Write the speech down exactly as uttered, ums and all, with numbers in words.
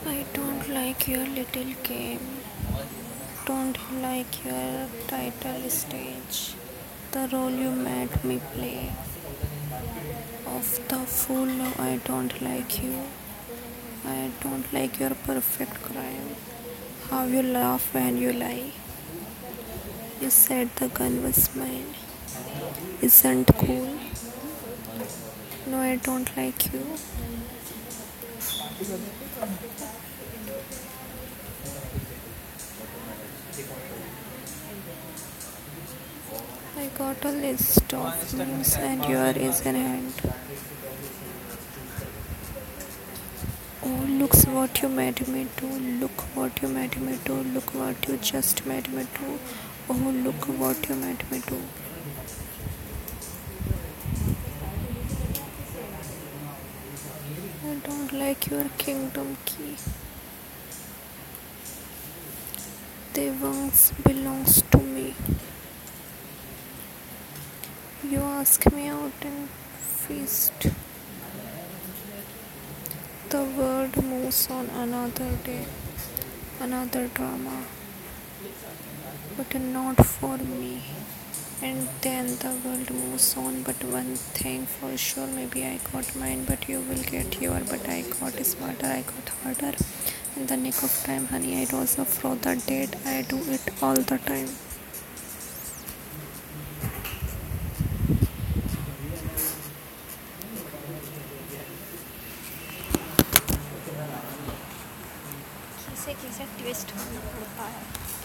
I don't like your little game. Don't like your title stage. The role you made me play of the fool. No, I don't like you. I don't like your perfect crime. How you laugh when you lie. You said the gun was mine. Isn't cool. No, I don't like you. I got a list of names and your is in hand. Oh, looks what you made me do. Look what you made me do. Look what you just made me do. Oh, look what you made me do. I don't like your kingdom key. The once belongs to me. You ask me out and feast. The world moves on another day, another drama, but not for me. And then the world moves on, but one thing for sure, maybe I got mine, but you will get your. But I got smarter, I got harder. In the nick of time, honey, I rose up for the date. I do it all the time. किसे किसे twist करना पड़ता है